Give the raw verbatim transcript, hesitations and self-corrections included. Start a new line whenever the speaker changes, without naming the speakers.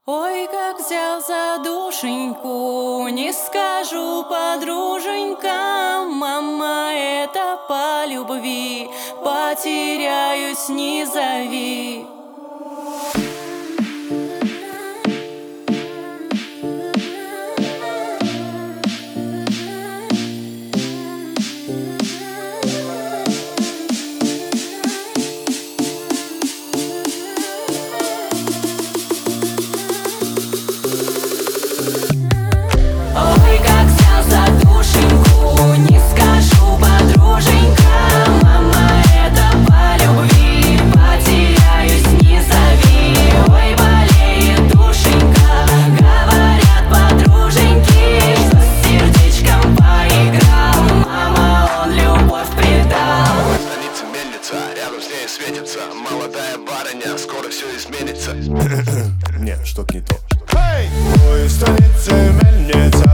Ой, как взял за душеньку, не скажу, подруженька. Мама, это по любви, потеряюсь, не зови. Ой, как взял за душеньку, не скажу, подруженька. Мама, это по любви, потеряюсь, не зови. Ой, болеет душенька, говорят подруженьки, что с сердечком поиграл. Мама, он любовь предал.
Станица мельница, рядом с ней светится молодая барыня, скоро все изменится.
Нет, что-то не то. Ой, в станице мельница,